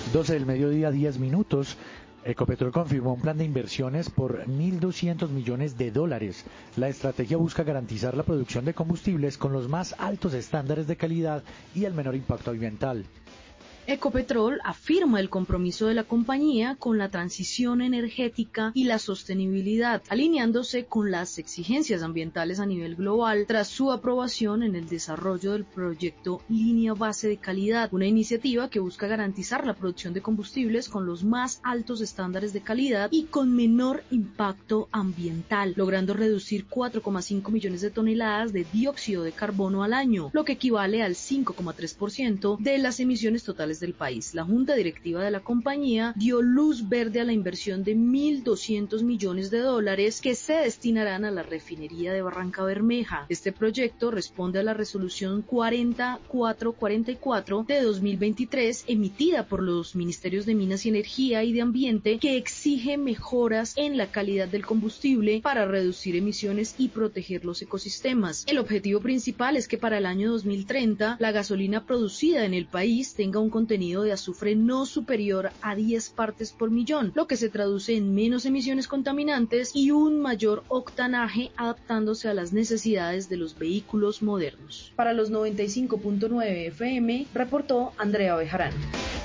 12 del mediodía, 10 minutos. Ecopetrol confirmó un plan de inversiones por $1.200 millones. La estrategia busca garantizar la producción de combustibles con los más altos estándares de calidad y el menor impacto ambiental. Ecopetrol afirma el compromiso de la compañía con la transición energética y la sostenibilidad, alineándose con las exigencias ambientales a nivel global tras su aprobación en el desarrollo del proyecto Línea Base de Calidad, una iniciativa que busca garantizar la producción de combustibles con los más altos estándares de calidad y con menor impacto ambiental, logrando reducir 4,5 millones de toneladas de dióxido de carbono al año, lo que equivale al 5,3% de las emisiones totales del país. La junta directiva de la compañía dio luz verde a la inversión de $1.200 millones que se destinarán a la refinería de Barranca Bermeja. Este proyecto responde a la resolución 4444 de 2023 emitida por los Ministerios de Minas y Energía y de Ambiente, que exige mejoras en la calidad del combustible para reducir emisiones y proteger los ecosistemas. El objetivo principal es que para el año 2030 la gasolina producida en el país tenga un contenido de azufre no superior a 10 partes por millón, lo que se traduce en menos emisiones contaminantes y un mayor octanaje, adaptándose a las necesidades de los vehículos modernos. Para los 95.9 FM, reportó Andrea Bejarano.